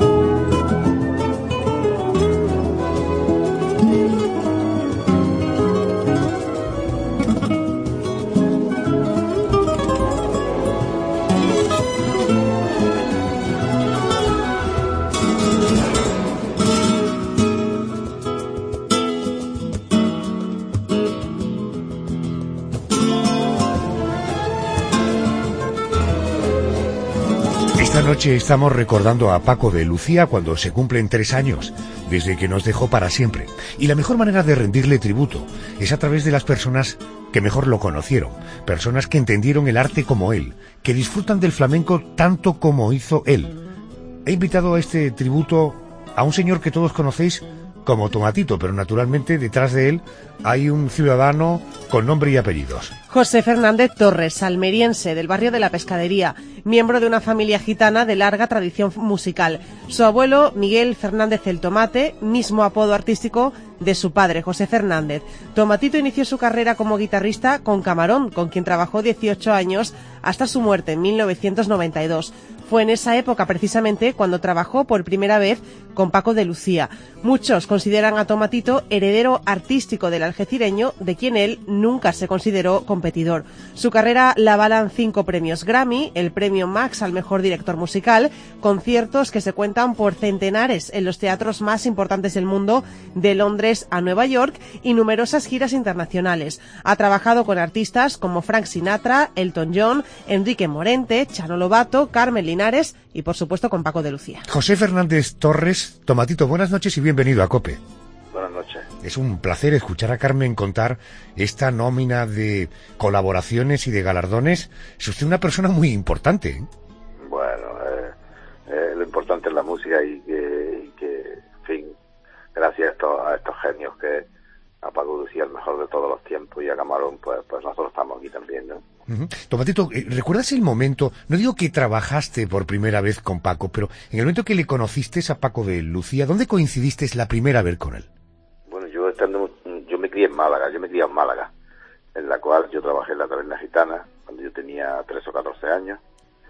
Esta noche estamos recordando a Paco de Lucía cuando se cumplen tres años desde que nos dejó para siempre. Y la mejor manera de rendirle tributo es a través de las personas que mejor lo conocieron, personas que entendieron el arte como él, que disfrutan del flamenco tanto como hizo él. He invitado a este tributo a un señor que todos conocéis como Tomatito, pero naturalmente detrás de él hay un ciudadano con nombre y apellidos.
José Fernández Torres, almeriense del barrio de la Pescadería, miembro de una familia gitana de larga tradición musical. Su abuelo, Miguel Fernández el Tomate, mismo apodo artístico de su padre, José Fernández. Tomatito inició su carrera como guitarrista con Camarón, con quien trabajó dieciocho años hasta su muerte en mil novecientos noventa y dos. Fue en esa época precisamente cuando trabajó por primera vez con Paco de Lucía. Muchos consideran a Tomatito heredero artístico del algecireño, de quien él nunca se consideró competidor. Su carrera la avalan cinco premios Grammy, el premio Max al mejor director musical, conciertos que se cuentan por centenares en los teatros más importantes del mundo, de Londres a Nueva York, y numerosas giras internacionales. Ha trabajado con artistas como Frank Sinatra, Elton John, Enrique Morente, Chano Lovato, Carmen Linares y por supuesto con Paco de Lucía.
José Fernández Torres, Tomatito, buenas noches y bienvenido a COPE.
Buenas noches.
Es un placer escuchar a Carmen contar esta nómina de colaboraciones y de galardones. Es usted una persona muy importante, ¿eh?
Bueno, eh, eh, lo importante es la música y que, y que en fin, gracias a estos, a estos genios que a Paco Lucía el mejor de todos los tiempos y a Camarón, pues, pues nosotros estamos aquí también, ¿no?
Uh-huh. Tomatito, ¿recuerdas el momento, no digo que trabajaste por primera vez con Paco, pero en el momento que le conociste a Paco de Lucía, ¿dónde coincidiste la primera vez con él?
Bueno, yo estando, yo me crié en Málaga, yo me crié en Málaga, en la cual yo trabajé en la taberna gitana cuando yo tenía trece o catorce años,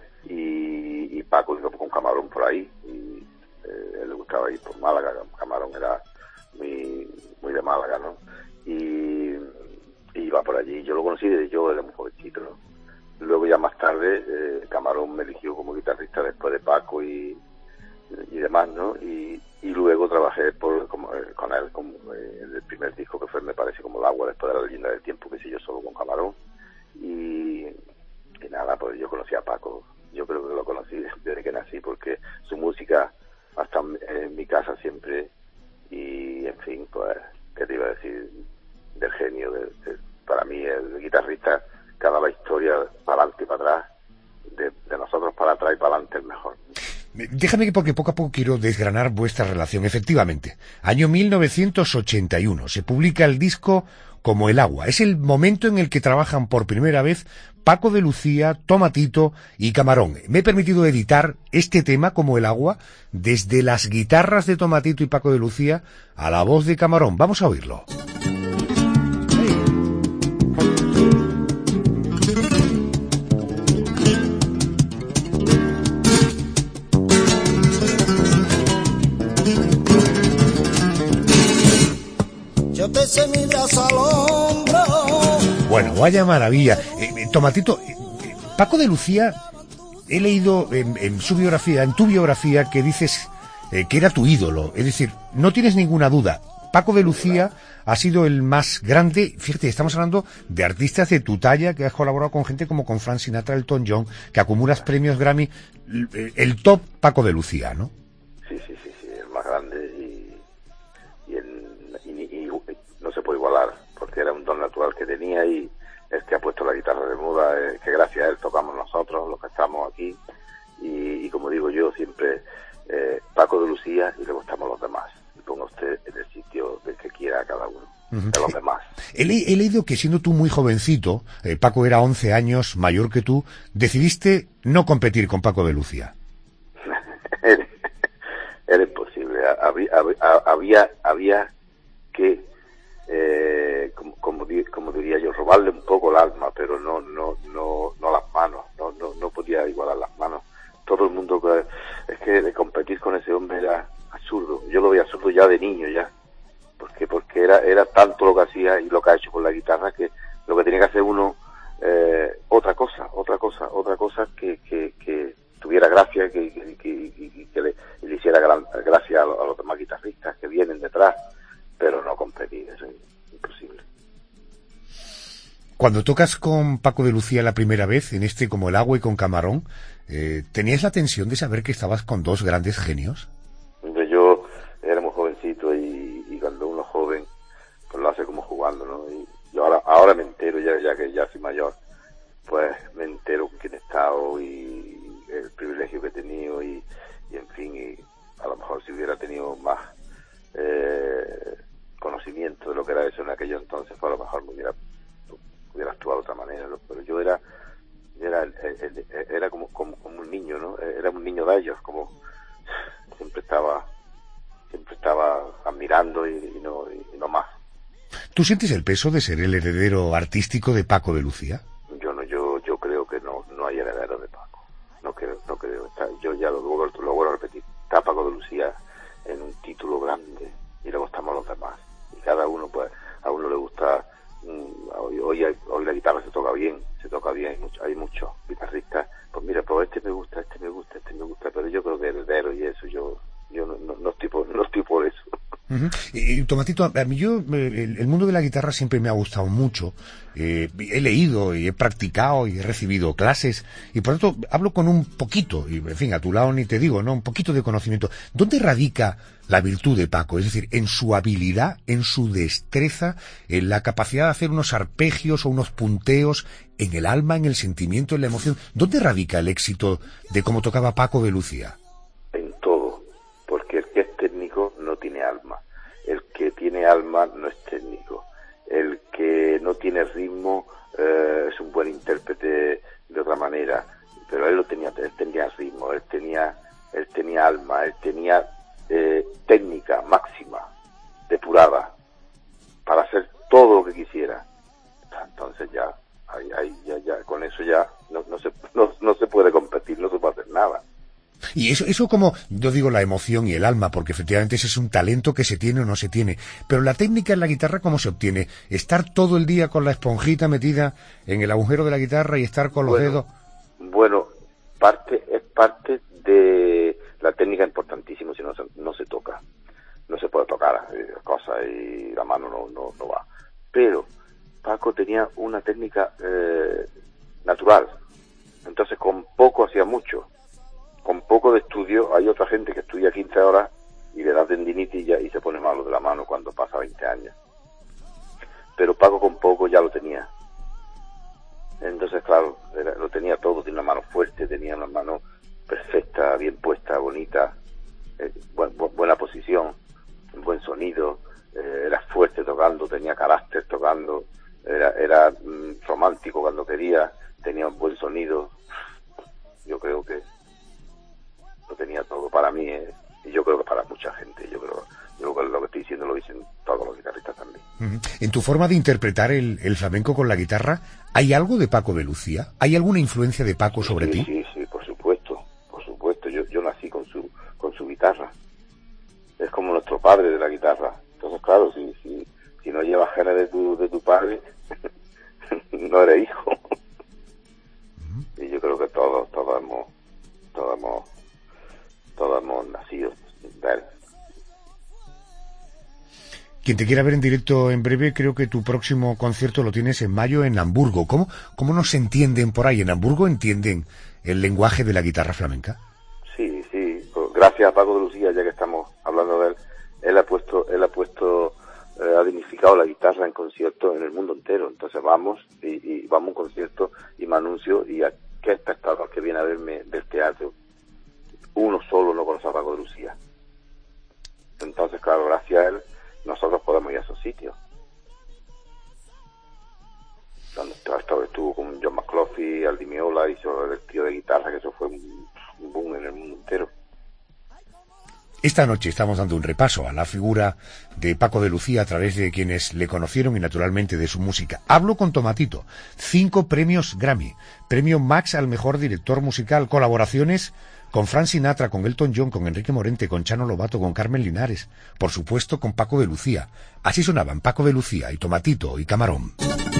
y, y Paco iba con Camarón por ahí, y eh, él le gustaba ir por Málaga, Camarón era muy, muy de Málaga, ¿no? Y, y iba por allí, yo lo conocí desde yo era muy jovencito, ¿no? Luego ya más tarde, eh, Camarón me eligió como guitarrista después de Paco y yo creo que lo conocí desde que nací, porque su música ha estado en mi casa siempre, y en fin, pues, ¿qué te iba a decir? Del genio, de, de, para mí el guitarrista que ha dado la historia para adelante y para atrás, de, de nosotros para atrás y para adelante el mejor.
Déjame que porque poco a poco quiero desgranar vuestra relación. Efectivamente, año mil novecientos ochenta y uno, se publica el disco Como el agua. Es el momento en el que trabajan por primera vez Paco de Lucía, Tomatito y Camarón. Me he permitido editar este tema, Como el agua, desde las guitarras de Tomatito y Paco de Lucía a la voz de Camarón. Vamos a oírlo. Bueno, vaya maravilla. Eh, eh, Tomatito, eh, eh, Paco de Lucía, he leído en, en su biografía, en tu biografía, que dices eh, que era tu ídolo. Es decir, no tienes ninguna duda. Paco de Lucía ha sido el más grande. Fíjate, estamos hablando de artistas de tu talla, que has colaborado con gente como con Frank Sinatra, Elton John, que acumulas premios Grammy. El, el top Paco de Lucía, ¿no?
Sí, sí, sí, sí, el más grande y, y, el, y, y no se puede igualar, porque era un don natural que tenía, y es que ha puesto la guitarra de moda, eh, que gracias a él tocamos nosotros, los que estamos aquí, y, y como digo yo siempre, eh, Paco de Lucía y luego estamos los demás, y ponga usted en el sitio del que quiera cada uno, uh-huh. de los demás.
He, he leído que siendo tú muy jovencito, eh, Paco era once años mayor que tú, decidiste no competir con Paco de Lucía.
Era imposible, había, había, había que, eh, como, como, como diría yo, robarle un poco el alma, pero no no no no las manos, no no no podía igualar las manos. Todo el mundo, es que de competir con ese hombre era absurdo, yo lo veía absurdo ya de niño ya, porque porque era era tanto lo que hacía y lo que ha hecho con la guitarra, que lo que tenía que hacer uno, eh, otra cosa, otra cosa, otra cosa que, que, que tuviera gracia, que, que, que, que, que le, le hiciera gran, gracia a, a los demás guitarristas que vienen detrás, pero no competir, eso es imposible.
Cuando tocas con Paco de Lucía la primera vez, en este Como el agua y con Camarón, eh, ¿tenías la tensión de saber que estabas con dos grandes genios?
Yo era muy jovencito, y, y cuando uno es joven, pues lo hace como jugando, ¿no? Y yo ahora, ahora me entero, ya, ya que ya soy mayor, pues me entero con quién he estado y el privilegio que he tenido, y, y en fin, y a lo mejor si hubiera tenido más eh, conocimiento de lo que era eso en aquello entonces, pues a lo mejor me hubiera, hubiera actuado de otra manera, ¿no? Pero yo era era el, el, el, era como, como como un niño, ¿no? Era un niño de ellos, como siempre estaba siempre estaba admirando y, y no y no más.
¿Tú sientes el peso de ser el heredero artístico de Paco de Lucía?
Yo no, yo yo creo que no no hay heredero de Paco. No creo, no creo. Está, yo ya lo, lo, lo vuelvo a repetir. Está Paco de Lucía en un título grande, y luego estamos los demás. Y cada uno, pues, a uno le gusta. Mmm, hoy, hoy, hoy la guitarra se toca bien, se toca bien. Hay, mucho, hay muchos guitarristas. Pues mira, pues este me gusta, este me gusta, este me gusta. Pero yo creo que heredero y eso, yo yo no, no, no, estoy, por, no estoy por eso.
Uh-huh. Y, Tomatito, a mí yo, el, el mundo de la guitarra siempre me ha gustado mucho. Eh, he leído y he practicado y he recibido clases, y por lo tanto hablo con un poquito, y en fin, a tu lado ni te digo, ¿no? Un poquito de conocimiento. ¿Dónde radica la virtud de Paco? Es decir, en su habilidad, en su destreza, en la capacidad de hacer unos arpegios o unos punteos, en el alma, en el sentimiento, en la emoción. ¿Dónde radica el éxito de cómo tocaba Paco de Lucía?
En todo, porque el que es técnico no tiene alma. El que tiene alma no es técnico. El que no tiene ritmo eh, es un buen intérprete de otra manera. Pero él lo tenía, él tenía ritmo, él tenía, él tenía alma, él tenía eh, técnica máxima, depurada, para hacer todo lo que quisiera. Entonces ya, ahí, ahí, ya, ya, con eso ya no, no se, no, no se puede competir, no se puede hacer nada.
Y eso, eso como, yo digo la emoción y el alma, porque efectivamente ese es un talento que se tiene o no se tiene. Pero la técnica en la guitarra, ¿cómo se obtiene? ¿Estar todo el día con la esponjita metida en el agujero de la guitarra y estar con los
bueno,
dedos?
Bueno, parte es parte de la técnica, importantísimo, si no se, no se toca. No se puede tocar eh, cosas y la mano no, no, no va. Pero Paco tenía una técnica eh, natural. Entonces con poco hacía mucho. hay otra gente que estudia quince horas y le da tendinitis y, ya, y se pone malo de la mano cuando pasa veinte años. Pero Paco con poco ya lo tenía. Entonces, claro, era, lo tenía todo, tenía una mano fuerte, tenía una mano perfecta, bien puesta, bonita, eh, bu bu buena posición, buen sonido, eh, era fuerte tocando, tenía carácter tocando, era, era mm, romántico cuando quería, tenía un buen sonido. Yo creo que lo tenía todo para mí, eh, y yo creo que para mucha gente. Yo creo, yo creo que lo que estoy diciendo lo dicen todos los guitarristas también.
En tu forma de interpretar el, el flamenco con la guitarra, ¿hay algo de Paco de Lucía? ¿Hay alguna influencia de Paco sobre
sí,
ti?
Sí, sí, por supuesto, por supuesto. Yo, yo nací con su, con su guitarra. Es como nuestro padre de la guitarra. Entonces, claro, si, si, si no llevas genes de tu, de tu padre, no eres hijo. Uh-huh. Y yo creo que todos, todos hemos, todos hemos, todos hemos nacido de él.
Quien te quiera ver en directo en breve, creo que tu próximo concierto lo tienes en mayo en Hamburgo. ¿Cómo, cómo nos entienden por ahí? ¿En Hamburgo entienden el lenguaje de la guitarra flamenca?
Sí, sí. Gracias a Paco de Lucía, ya que estamos hablando de él, él ha puesto, él ha puesto, eh, ha dignificado la guitarra en conciertos en el mundo entero. Entonces vamos y, y vamos a un concierto y me anuncio y a qué espectador que viene a verme del teatro, uno solo no conoce a Paco de Lucía. Entonces, claro, gracias a él nosotros podemos ir a esos sitios. Donde estuvo con John McLaughlin, Aldi Meola, hizo el tío de guitarra, que eso fue un, un boom en el mundo entero.
Esta noche estamos dando un repaso a la figura de Paco de Lucía a través de quienes le conocieron y naturalmente de su música. Hablo con Tomatito. Cinco premios Grammy. Premio Max al mejor director musical. Colaboraciones con Frank Sinatra, con Elton John, con Enrique Morente, con Chano Lobato, con Carmen Linares. Por supuesto, con Paco de Lucía. Así sonaban Paco de Lucía y Tomatito y Camarón.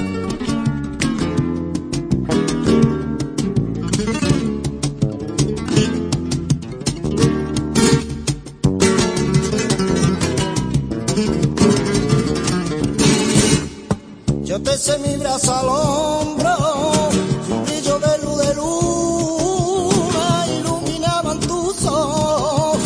Yo te eché mi brazo al hombro, un brillo de luz de luna iluminaban tus ojos.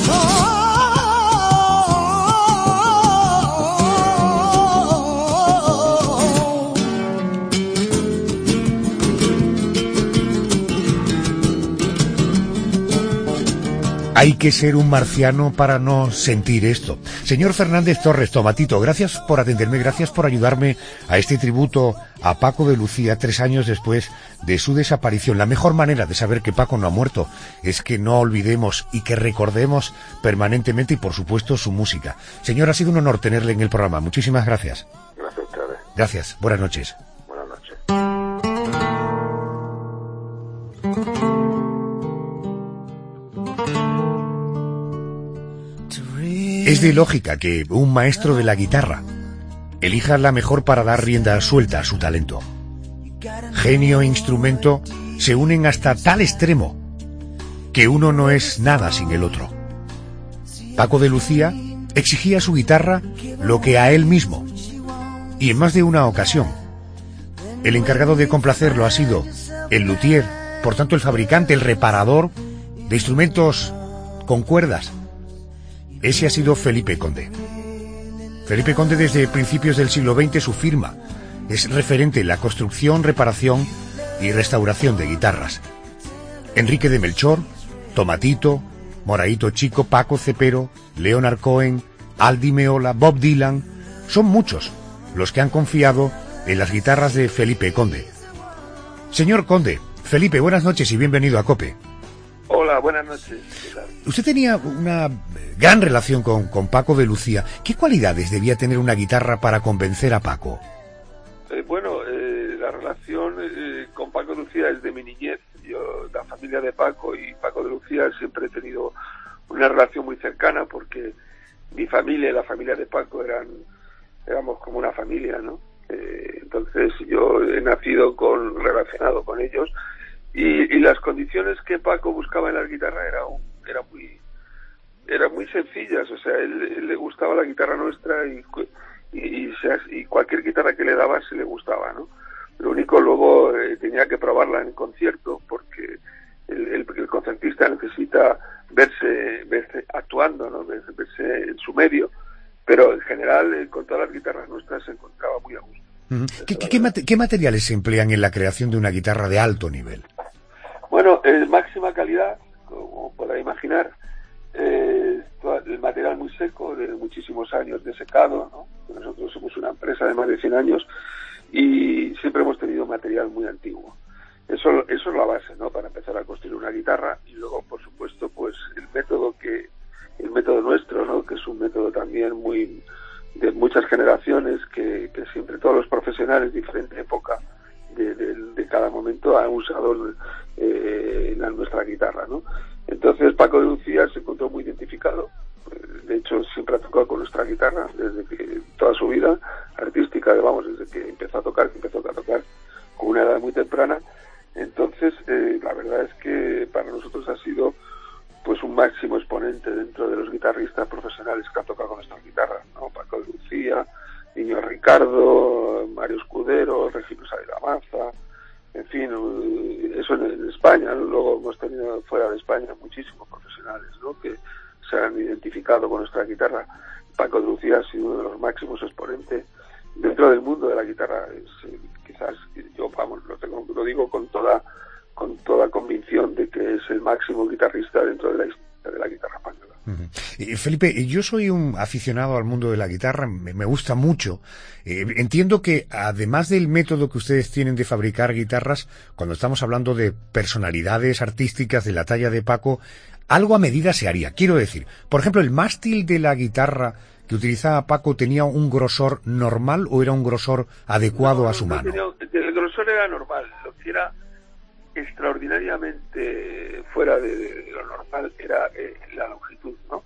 Hay que ser un marciano para no sentir esto. Señor Fernández Torres, Tomatito, gracias por atenderme, gracias por ayudarme a este tributo a Paco de Lucía tres años después de su desaparición. La mejor manera de saber que Paco no ha muerto es que no olvidemos y que recordemos permanentemente y, por supuesto, su música. Señor, ha sido un honor tenerle en el programa. Muchísimas gracias.
Gracias a ustedes.
Gracias. Buenas noches.
Buenas noches.
Es de lógica que un maestro de la guitarra elija la mejor para dar rienda suelta a su talento. Genio e instrumento se unen hasta tal extremo que uno no es nada sin el otro. Paco de Lucía exigía a su guitarra lo que a él mismo, y en más de una ocasión. El encargado de complacerlo ha sido el luthier, por tanto el fabricante, el reparador de instrumentos con cuerdas. Ese ha sido Felipe Conde. Felipe Conde, desde principios del siglo veinte, su firma es referente en la construcción, reparación y restauración de guitarras. Enrique de Melchor, Tomatito, Moraito Chico, Paco Cepero, Leonard Cohen, Aldi Meola, Bob Dylan, son muchos los que han confiado en las guitarras de Felipe Conde. Señor Conde, Felipe, buenas noches y bienvenido a COPE.
Hola, buenas noches.
Usted tenía una gran relación con, con Paco de Lucía. ¿Qué cualidades debía tener una guitarra para convencer a Paco?
Eh, bueno, eh, la relación eh, con Paco de Lucía es de mi niñez. Yo, la familia de Paco y Paco de Lucía, siempre he tenido una relación muy cercana porque mi familia y la familia de Paco eran, éramos como una familia, ¿no? Eh, entonces yo he nacido con relacionado con ellos. Y, y las condiciones que Paco buscaba en la guitarra era un, era muy eran muy sencillas, o sea, él, él le gustaba la guitarra nuestra y y, y, se, y cualquier guitarra que le daba se le gustaba, ¿no? Lo único luego eh, tenía que probarla en concierto porque el, el, el concertista necesita verse, verse actuando, ¿no? verse, verse en su medio, pero en general eh, con todas las guitarras nuestras se encontraba muy a gusto.
Uh-huh. ¿Qué, qué, qué, mate- ¿Qué materiales se emplean en la creación de una guitarra de alto nivel?
Bueno, eh, máxima calidad, como podrá imaginar, eh, el material muy seco, de muchísimos años de secado, ¿no? Nosotros somos una empresa de más de cien años y siempre hemos tenido material muy antiguo. Eso, eso es la base, ¿no? Para empezar a construir una guitarra, y luego, por supuesto, pues el método que, el método nuestro, ¿no? Que es un método también muy de muchas generaciones, que, que siempre todos los profesionales, diferente época de, de, de cada momento, han usado eh, la, nuestra guitarra, ¿no? Entonces Paco de Lucía se encontró muy identificado. De hecho, siempre ha tocado con nuestra guitarra desde que toda su vida artística, vamos, desde que empezó a tocar, que empezó a tocar con una edad muy temprana. Entonces, eh, la verdad es que para nosotros ha sido pues un máximo exponente dentro de los guitarristas profesionales que han tocado con nuestras guitarras, ¿no? Paco de Lucía, Niño Ricardo, Mario Escudero, Regino Saavedra Maza, en fin, eso en, en España, ¿no? Luego hemos tenido fuera de España muchísimos profesionales, ¿no? Que se han identificado con nuestra guitarra. Paco de Lucía ha sido uno de los máximos exponentes dentro del mundo de la guitarra. Es, quizás yo, vamos, lo, tengo, lo digo con toda con toda convicción de que es el máximo guitarrista dentro de la historia de la guitarra española.
Uh-huh. Eh, Felipe, yo soy un aficionado al mundo de la guitarra, me, me gusta mucho. Eh, entiendo que además del método que ustedes tienen de fabricar guitarras, cuando estamos hablando de personalidades artísticas de la talla de Paco, algo a medida se haría. Quiero decir, por ejemplo, el mástil de la guitarra que utilizaba Paco, ¿tenía un grosor normal o era un grosor adecuado
no,
a su
no,
mano?
Tenía, el grosor era normal. Lo que era extraordinariamente fuera de, de lo normal era eh, la longitud, ¿no?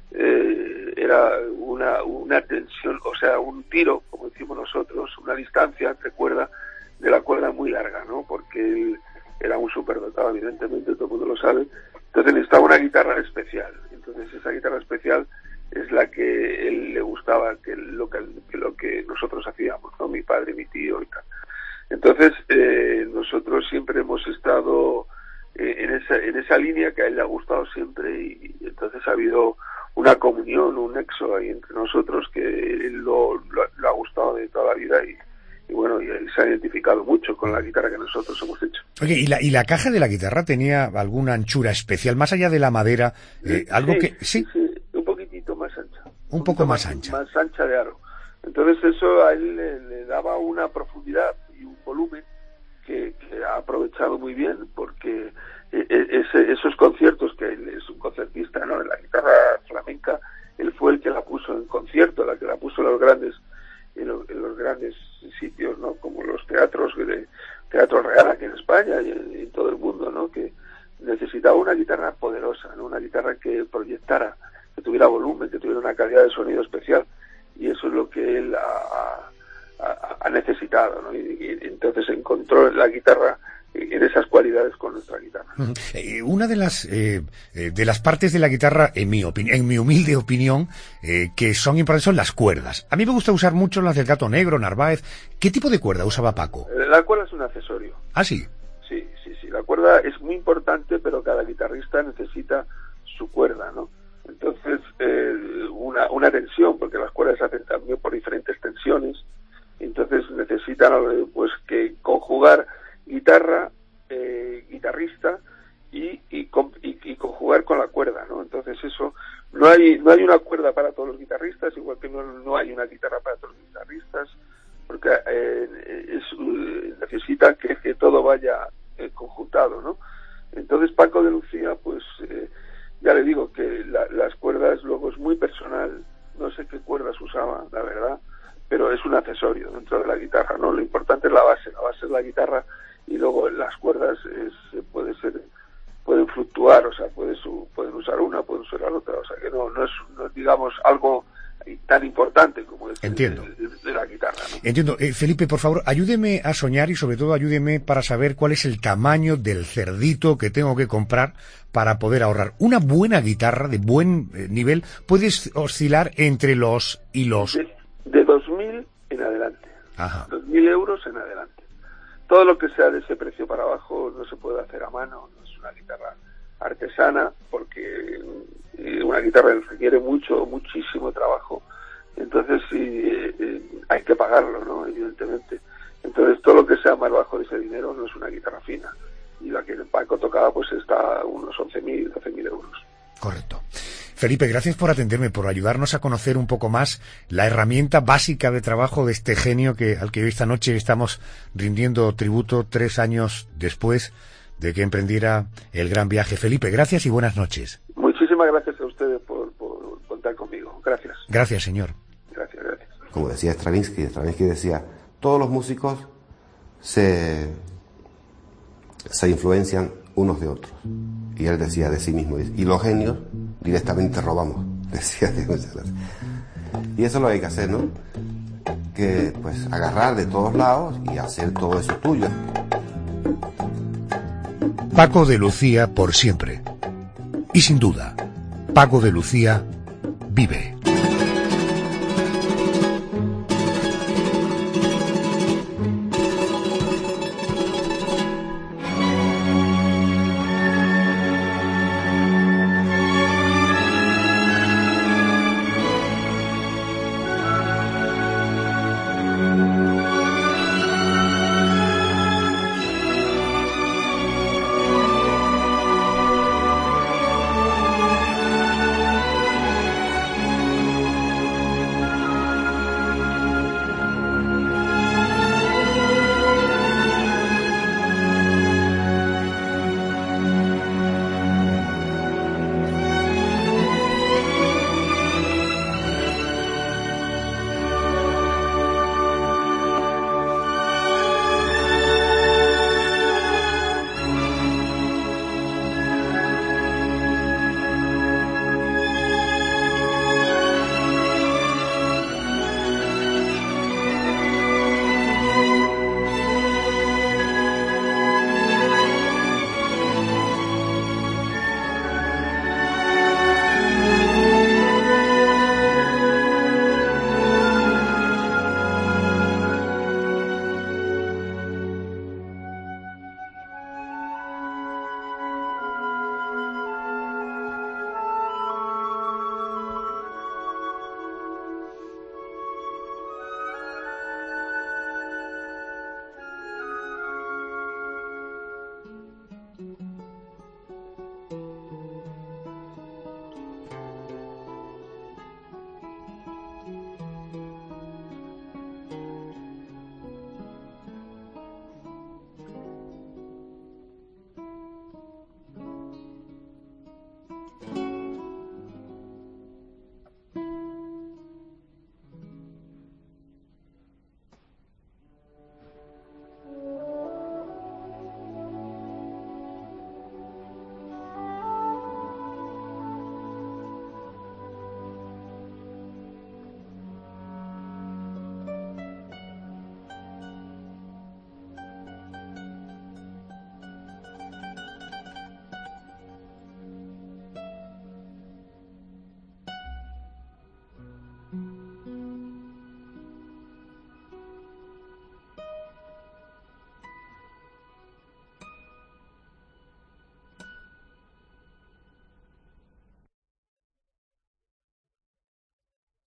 Eh, era una, una tensión, o sea, un tiro, como decimos nosotros, una distancia entre cuerda, de la cuerda muy larga, ¿no? Porque él era un superdotado, evidentemente, todo el mundo lo sabe. Entonces necesitaba una guitarra especial. Entonces esa guitarra especial es la que él le gustaba, que lo que, que lo que nosotros hacíamos, ¿no? Mi padre, mi tío y tal. Entonces eh, nosotros siempre hemos estado eh, en esa en esa línea que a él le ha gustado siempre, y, y entonces ha habido una comunión, un nexo ahí entre nosotros que él lo, lo, lo ha gustado de toda la vida, y, y bueno, y él se ha identificado mucho con la guitarra que nosotros hemos hecho.
Oye, ¿y la, y la caja de la guitarra tenía alguna anchura especial, más allá de la madera? Eh, algo
sí,
que sí,
sí, un poquito más ancha.
Un, un poco más, más ancha.
Más ancha de aro. Entonces eso a él le, le daba una profundidad y un volumen que, que ha aprovechado muy bien, porque ese, esos conciertos, que él es un concertista, ¿no? En la guitarra flamenca, él fue el que la puso en concierto, la que la puso en los grandes en los, en los grandes sitios, ¿no? Como los teatros de Teatro Real aquí en España y en, en todo el mundo, ¿no? Que necesitaba una guitarra poderosa, ¿no? Una guitarra que proyectara, que tuviera volumen, que tuviera una calidad de sonido especial, y eso es lo que él ha, ha, ha necesitado, ¿no? Y, y entonces encontró la guitarra en esas cualidades con nuestra guitarra.
Eh, una de las eh, de las partes de la guitarra, en mi opinión, en mi humilde opinión, eh, que son importantes, son las cuerdas. A mí me gusta usar mucho las del Gato Negro, Narváez. ¿Qué tipo de cuerda usaba Paco?
La cuerda es un accesorio.
¿Ah, sí?
Sí, sí, sí. La cuerda es muy importante, pero cada guitarrista necesita su cuerda, ¿no? Entonces, eh, una, una tensión, porque las cuerdas se hacen también por diferentes tensiones, entonces necesitan eh, pues que conjugar guitarra, eh, guitarrista y, y, y, y conjugar con la cuerda, ¿no? Entonces eso, no hay no hay una cuerda para todos los guitarristas, igual que no, no hay una guitarra para todos los guitarristas, porque eh, es, eh, necesita que, que todo vaya eh, conjuntado, ¿no? Entonces Paco de Lucía, pues eh, ya le digo que la, las cuerdas luego es muy personal, no sé qué cuerdas usaba, la verdad, pero es un accesorio dentro de la guitarra, ¿no? Lo importante es la base, la base es la guitarra, y luego las cuerdas es, puede ser pueden fluctuar, o sea, puede su, pueden usar una, pueden usar la otra, o sea, que no, no es, no es digamos, algo tan importante como es
Entiendo.
De, de, de la guitarra, ¿no?
Entiendo. Eh, Felipe, por favor, ayúdeme a soñar y sobre todo ayúdeme para saber cuál es el tamaño del cerdito que tengo que comprar para poder ahorrar. Una buena guitarra de buen eh, nivel puede oscilar entre los y los...
De, de dos mil en adelante.
Ajá.
dos mil euros en adelante. Todo lo que sea de ese precio para abajo no se puede hacer a mano, no es, una guitarra artesana, porque una guitarra requiere mucho, muchísimo trabajo. Entonces sí, eh, hay que pagarlo, ¿no? Evidentemente. Entonces todo lo que sea más bajo de ese dinero no es una guitarra fina. Y la que Paco tocaba pues está a unos once mil, doce mil euros.
Correcto. Felipe, gracias por atenderme, por ayudarnos a conocer un poco más la herramienta básica de trabajo de este genio que al que hoy esta noche estamos rindiendo tributo tres años después de que emprendiera el gran viaje. Felipe, gracias y buenas noches.
Muchísimas gracias a ustedes por, por contar conmigo. Gracias.
Gracias, señor.
Gracias, gracias.
Como decía Stravinsky, Stravinsky decía, todos los músicos se, se influencian unos de otros. Y él decía de sí mismo, y los genios directamente robamos, decía de muchas gracias. Y eso es lo que hay que hacer, ¿no? Que pues agarrar de todos lados y hacer todo eso tuyo.
Paco de Lucía por siempre. Y sin duda, Paco de Lucía vive.